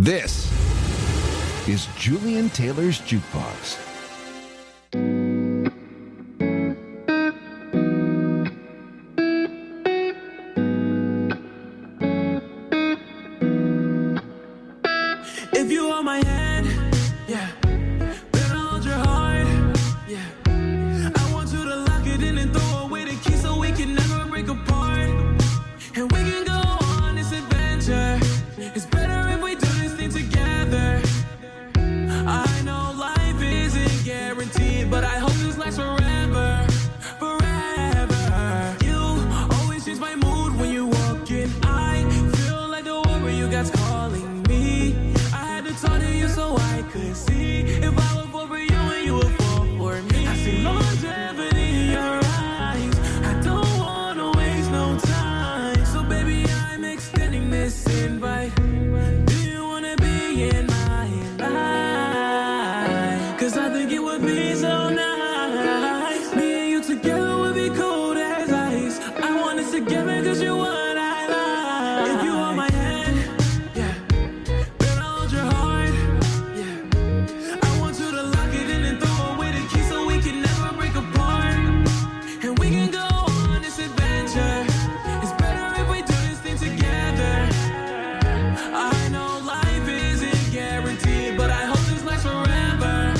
This is Julian Taylor's Jukebox. If you hold my hand, yeah, then I'll hold your heart, yeah. I want you to lock it in and throw away the key so we can never break apart. And we can go on this adventure. It's better if we do this thing together. I know life isn't guaranteed, but I hope this lasts forever, forever. You always change my mood when you walk in. I feel like the warrior you got's calling me. I had to talk to you so I could see if I would fall for you and you would fall for me. I see longevity in your eyes. I don't wanna waste no time. So baby, I'm extending this invite. Do you wanna be in my life? 'Cause I think it would be so nice. Me and you together would be cold as ice. I want us together 'cause you're what I like. If you hold my hand, yeah, then I'll hold your heart, yeah. I want you to lock it in and throw away the key so we can never break apart. And we can go on this adventure. It's better if we do this thing together. I know life isn't guaranteed, but I hope this lasts forever,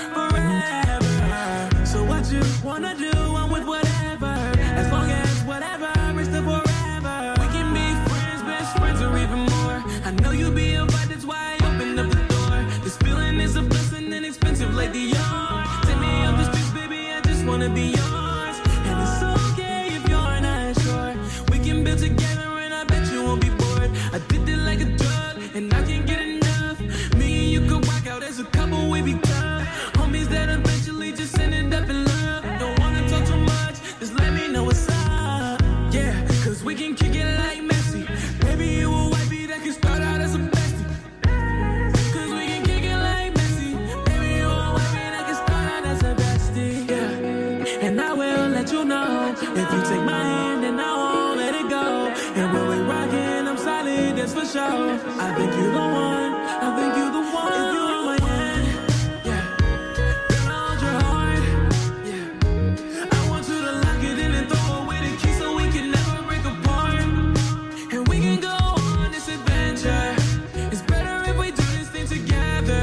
forever. So what you wanna do, I'm with whatever. As long as whatever is the forever. We can be friends, best friends, or even more. I know you'll be a vibe, that's why I opened up the door. This feeling is a blessing and expensive like the yard. Take me off the streets, baby, I just wanna be yours. And it's okay if you're not sure. We can build together and I bet you won't be bored. I did it like a drug and I can't get enough. Me and you could rock out as a couple, we be tough. Homies that eventually just ended up in love. Don't wanna talk too much, just let me know what's up. Yeah, 'cause we can kick it like Messi. Maybe you a wifey that can start out as a bestie. 'Cause we can kick it like Messi. Maybe you a wifey that can start out as a bestie. Yeah, and I will let you know. If you take my hand and I won't let it go. And when we're rocking, I'm solid, that's for sure. I think you the one, I think you the one. If you hold my hand, yeah, then I'll hold your heart, yeah. I want you to lock it in and throw away the key so we can never break apart. And we can go on this adventure. It's better if we do this thing together.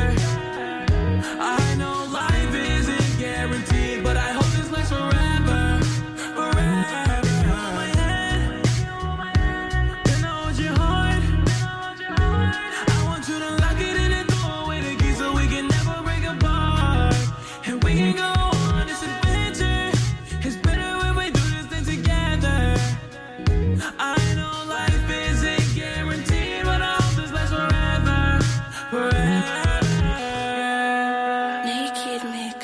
I know life isn't guaranteed, but I hope this lasts forever, forever. Hold my hand, then I'll hold your heart. I want you to lock it in and throw away the key so we can never break apart. And we can go on this adventure. It's better when we do this thing together. I know life isn't guaranteed, but I hope this lasts forever, forever. Naked Mix.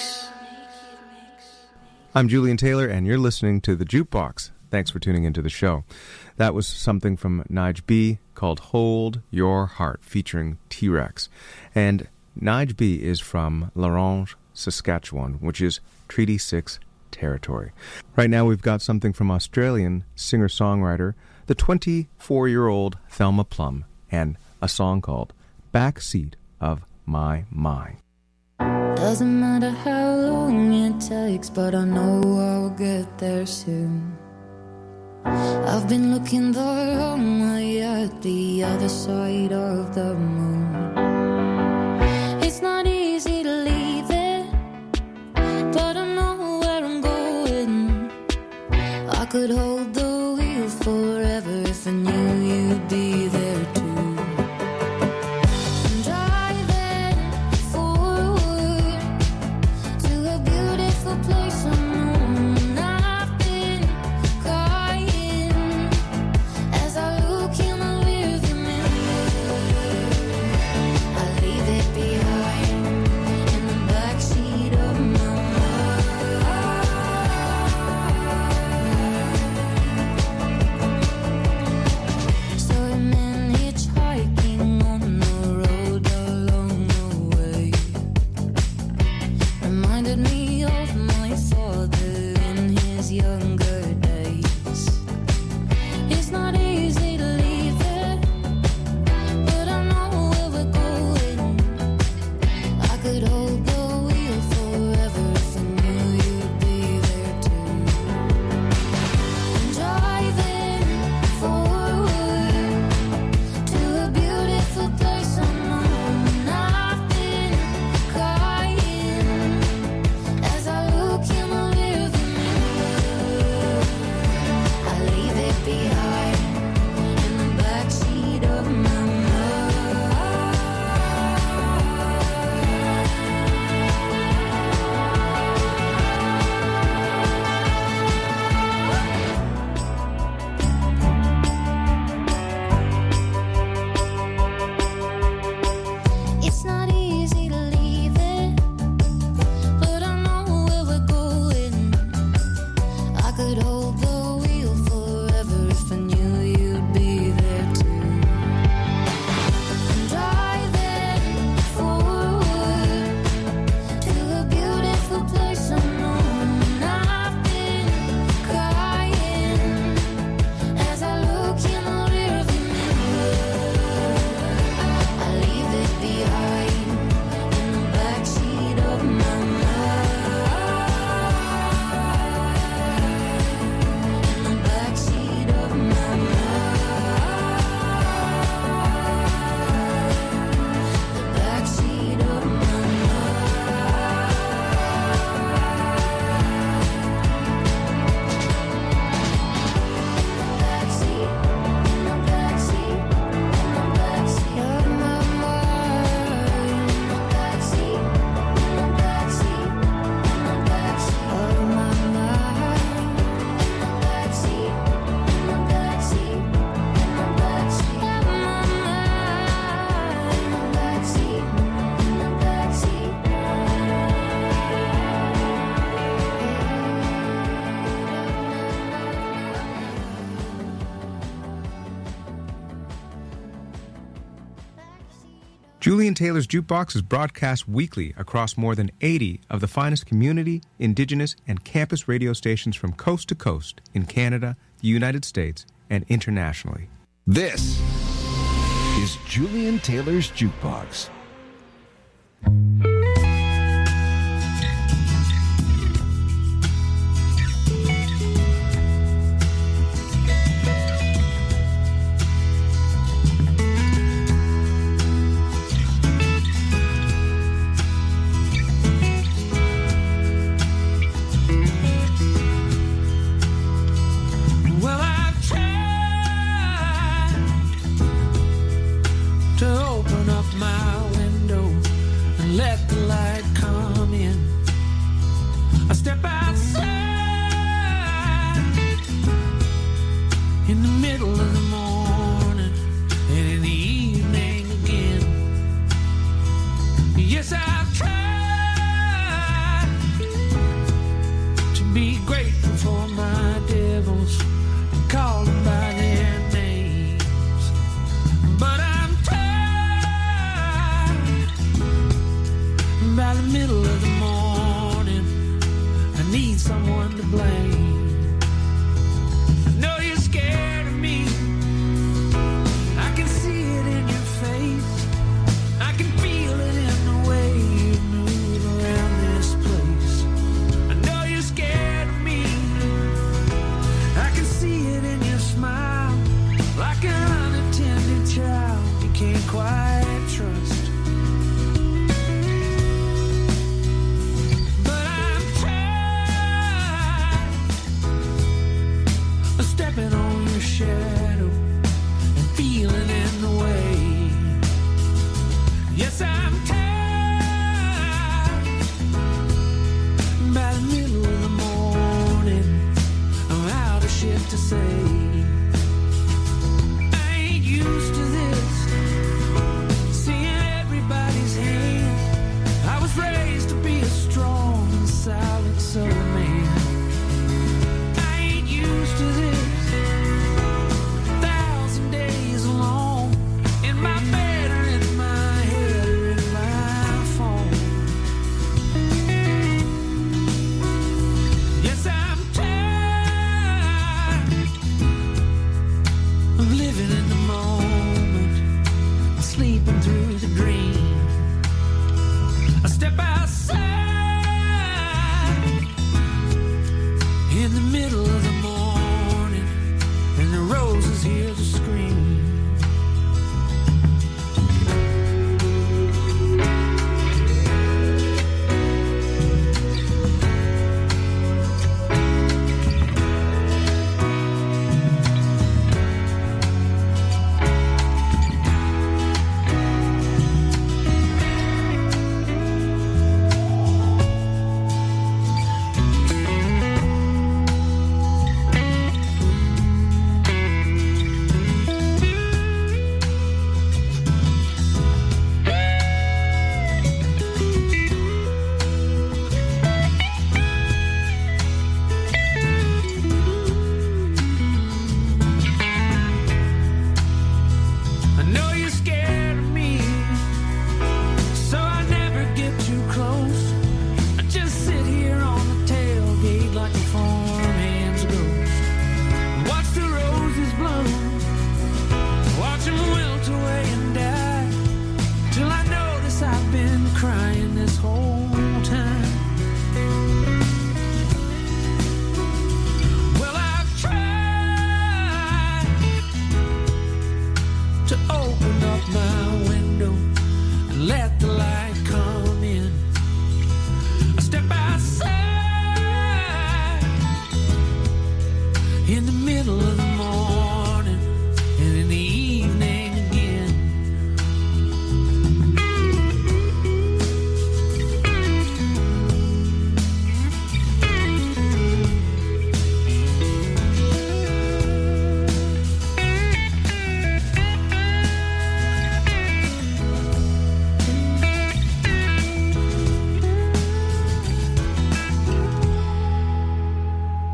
I'm Julian Taylor, and you're listening to The Jukebox. Thanks for tuning into the show. That was something from Nige B called Hold Your Heart, featuring T-Rex. And Nige B is from L'Orange, Saskatchewan, which is Treaty 6 territory. Right now we've got something from Australian singer-songwriter, the 24-year-old Thelma Plum, and a song called Backseat of My Mind. Doesn't matter how long it takes, but I know I'll get there soon. I've been looking the wrong way at the other side of the moon. It's not easy to leave it, but I know where I'm going. I could hold the wheel forever if I knew you'd be there too. I'm driving forward to a beautiful place unknown. I've been crying as I look in the rearview mirror. I leave it behind in the backseat of my mind. Julian Taylor's Jukebox is broadcast weekly across more than 80 of the finest community, indigenous, and campus radio stations from coast to coast in Canada, the United States, and internationally. This is Julian Taylor's Jukebox.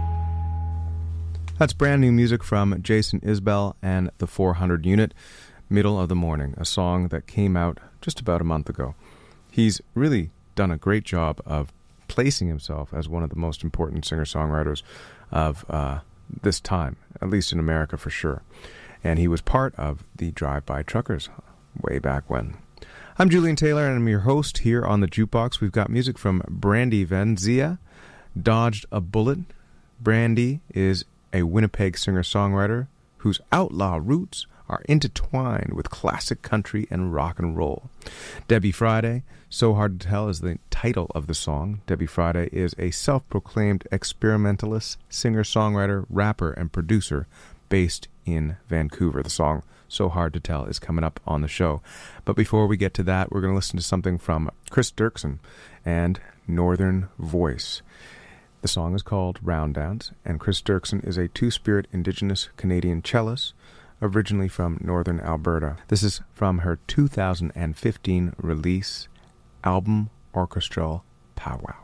That's brand new music from Jason Isbell and the 400 Unit. Middle of the Morning, a song that came out just about a month ago. He's really done a great job of placing himself as one of the most important singer-songwriters of this time, at least in America for sure. And he was part of the Drive-By Truckers way back when. I'm Julian Taylor, and I'm your host here on the Jukebox. We've got music from Brandy Van Zia, Dodged a Bullet. Brandy is a Winnipeg singer-songwriter whose outlaw roots are intertwined with classic country and rock and roll. Debbie Friday, So Hard to Tell, is the title of the song. Debbie Friday is a self-proclaimed experimentalist, singer-songwriter, rapper, and producer based in Vancouver. The song So Hard to Tell is coming up on the show. But before we get to that, we're going to listen to something from Chris Dirksen and Northern Voice. The song is called Round Dance, and Chris Dirksen is a two-spirit Indigenous Canadian cellist, originally from Northern Alberta. This is from her 2015 release, Album Orchestral Powwow.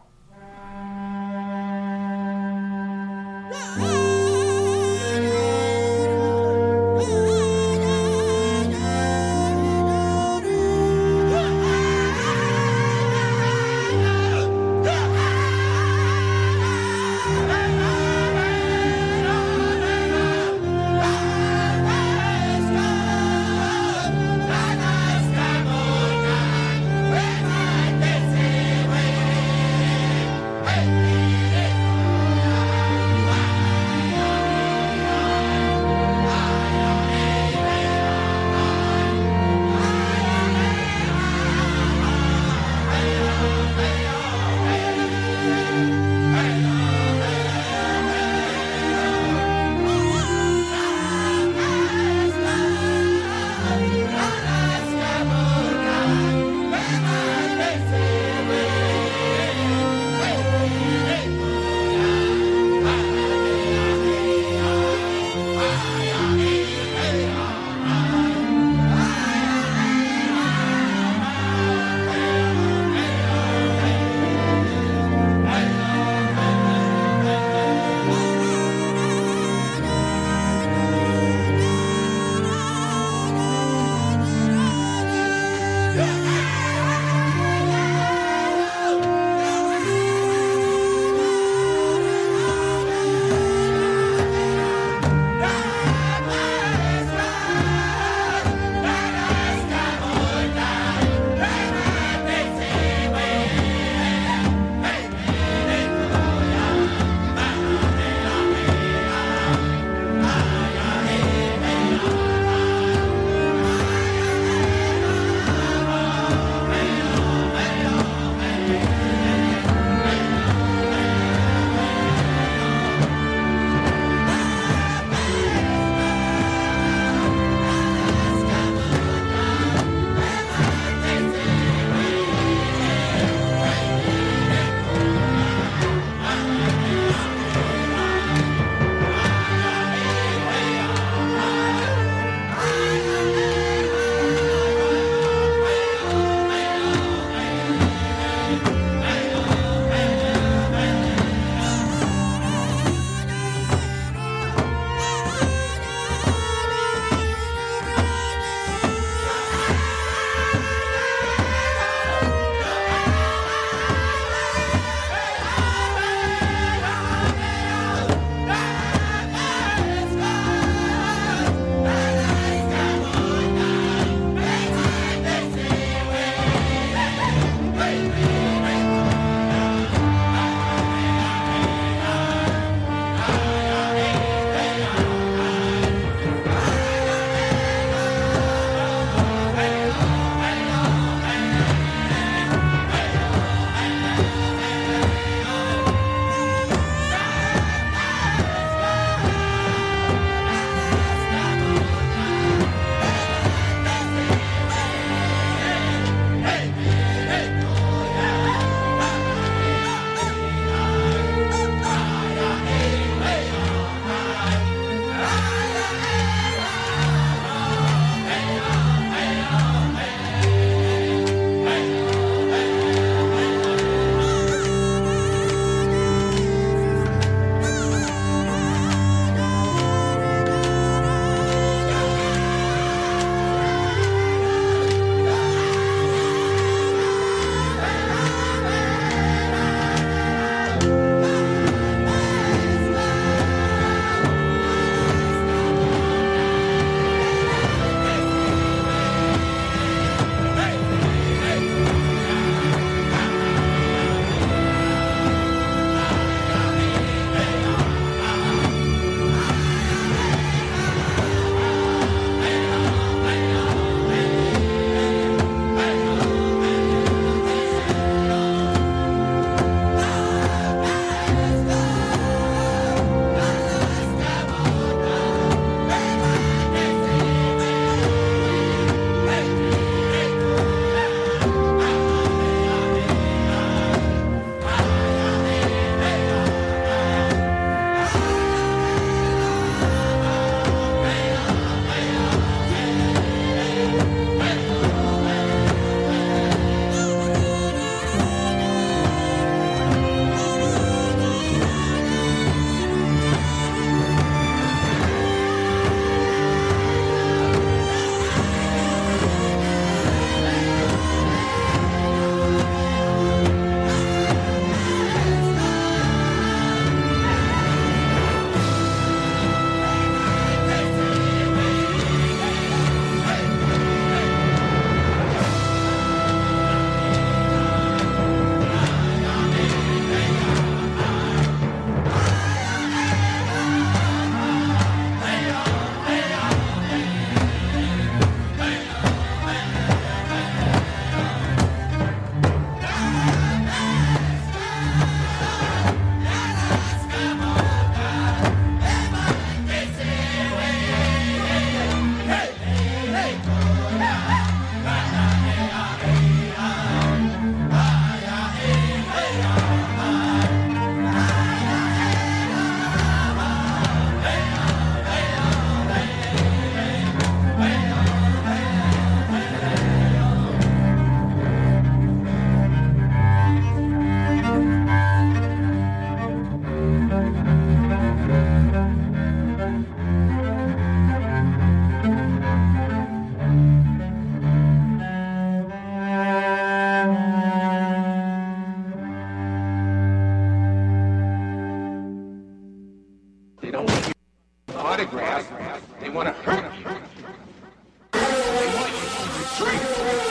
They don't want your autograph. They want to hurt you. They want you to retreat.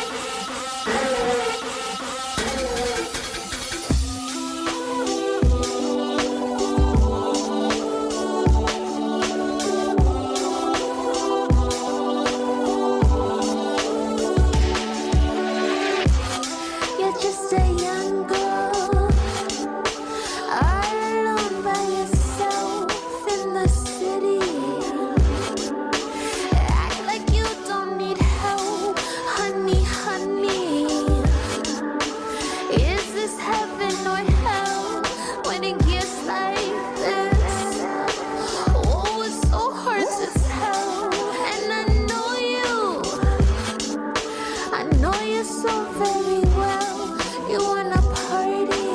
You're just a young girl, all alone by yourself in the city. Act like you don't need help, honey, honey. Is this heaven or hell when it gets like this? Oh, it's so hard to tell, and I know you so very well. You wanna party,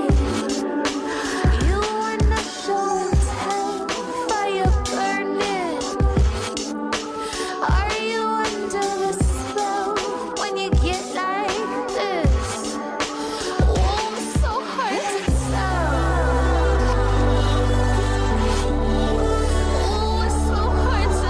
you wanna show and tell, fire burning. Are you under a spell when you get like this? Oh, it's so hard to tell. Oh, it's so hard to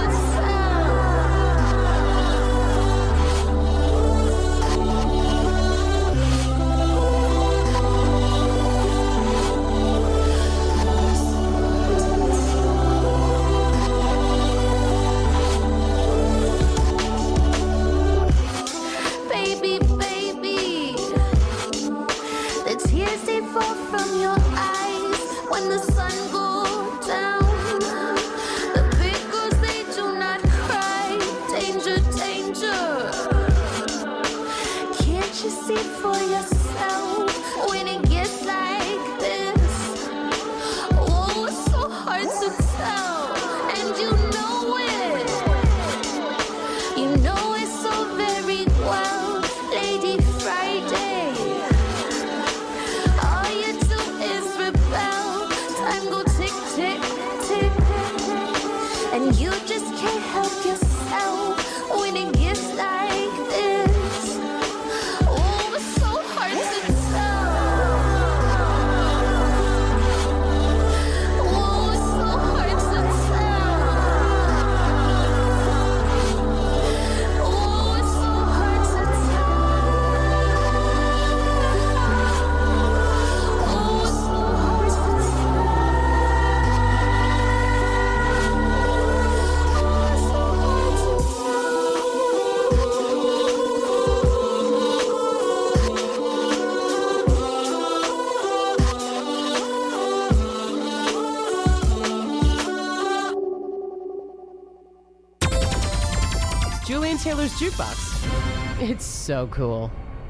Baby, baby, the tears they fall from your eyes when the sun goes down. The big girls they do not cry. Danger, danger. Can't you see for yourself when it gets like this? Oh, it's so hard to tell, and you know it. You know it so very well, Lady Friday. All you do is rebel. Time go tick, tick, tick. And you just can't help yourself when it gets like this. Oh, it's so hard to tell. Oh, it's so hard to tell. Oh, it's so hard to tell. Oh, it's so hard to tell. Julian Taylor's Jukebox. It's so cool.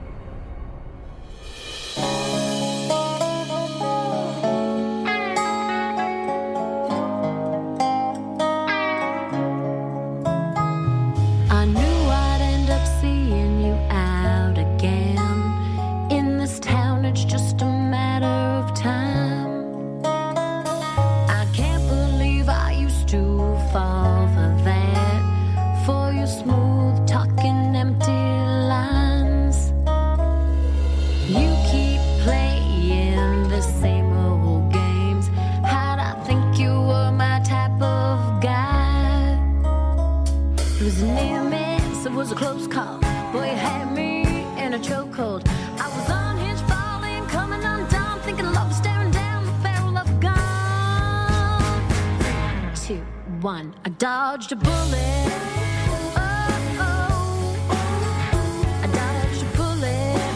I knew I'd end up seeing you out again. In this town, it's just a matter of time. I can't believe I used to fall for that. For your smooth talking, empty lines. You keep playing the same old games. How'd I think you were my type of guy? It was near miss, it was a close call. Boy, you had me in a chokehold. I was unhinged, falling, coming undone, thinking love was staring down the barrel of a gun. 3, 2, 1, I dodged a bullet. Oh, oh, I dodged a bullet.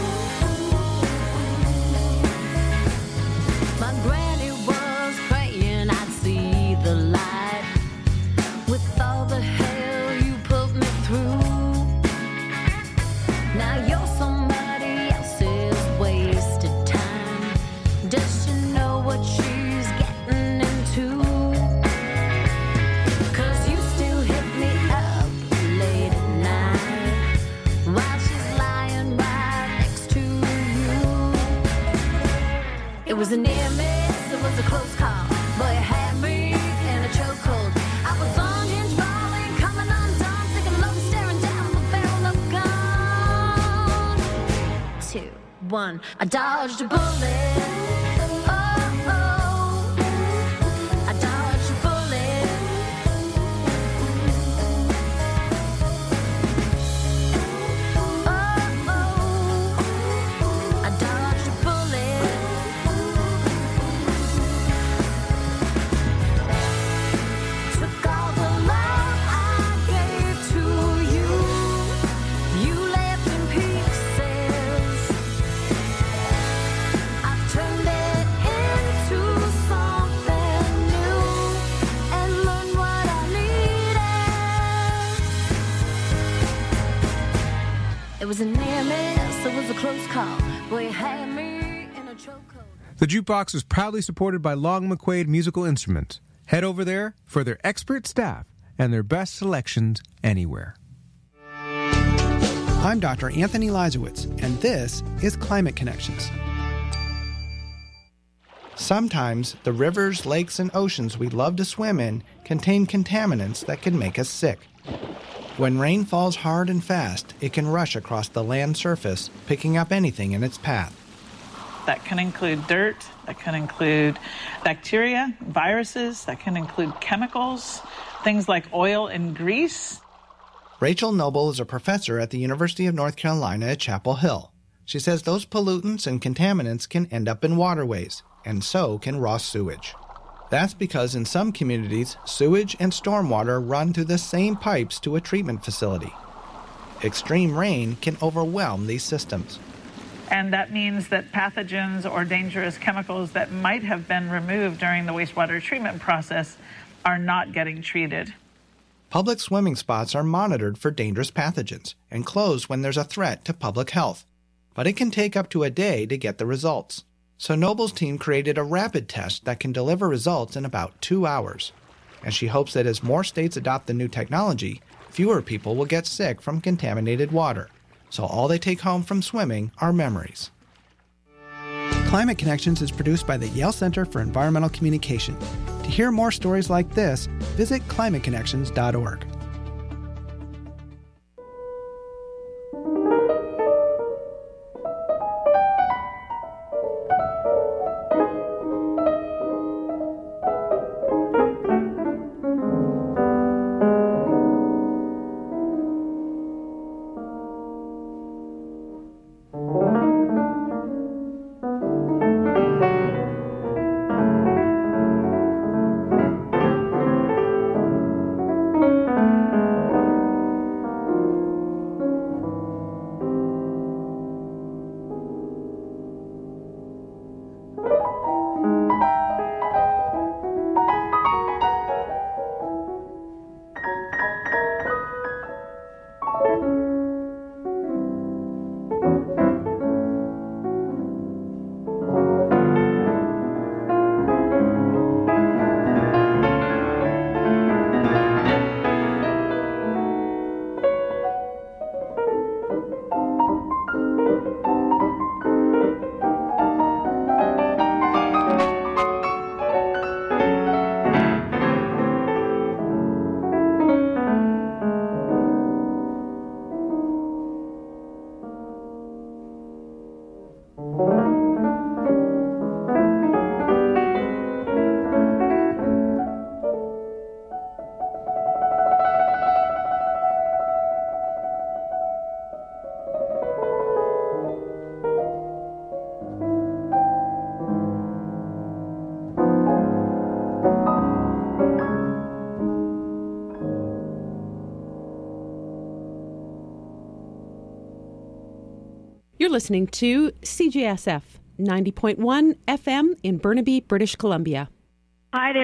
My granny was praying I'd see the light. With all the hell you put me through, now you're somebody else's wasted time. Does she know what she's getting into? 'Cause you still hit me up one. I dodged a bullet. Oh, oh. I dodged a bullet. Oh, oh. I dodged a bullet. Took all the love I gave to you. You left in pieces. I've turned it into something new and learned what I needed. It was a near miss, it was a close call. Boy, you had me in a chokehold. The Jukebox is proudly supported by Long McQuaid Musical Instruments. Head over there for their expert staff and their best selections anywhere. I'm Dr. Anthony Lizowitz, and this is Climate Connections. Sometimes the rivers, lakes, and oceans we love to swim in contain contaminants that can make us sick. When rain falls hard and fast, it can rush across the land surface, picking up anything in its path. That can include dirt, that can include bacteria, viruses, that can include chemicals, things like oil and grease. Rachel Noble is a professor at the University of North Carolina at Chapel Hill. She says those pollutants and contaminants can end up in waterways, and so can raw sewage. That's because in some communities, sewage and stormwater run through the same pipes to a treatment facility. Extreme rain can overwhelm these systems. And that means that pathogens or dangerous chemicals that might have been removed during the wastewater treatment process are not getting treated. Public swimming spots are monitored for dangerous pathogens and close when there's a threat to public health. But it can take up to a day to get the results. So Noble's team created a rapid test that can deliver results in about 2 hours. And she hopes that as more states adopt the new technology, fewer people will get sick from contaminated water. So all they take home from swimming are memories. Climate Connections is produced by the Yale Center for Environmental Communication. To hear more stories like this, visit climateconnections.org. You're listening to CJSF 90.1 FM in Burnaby, British Columbia. Hi there.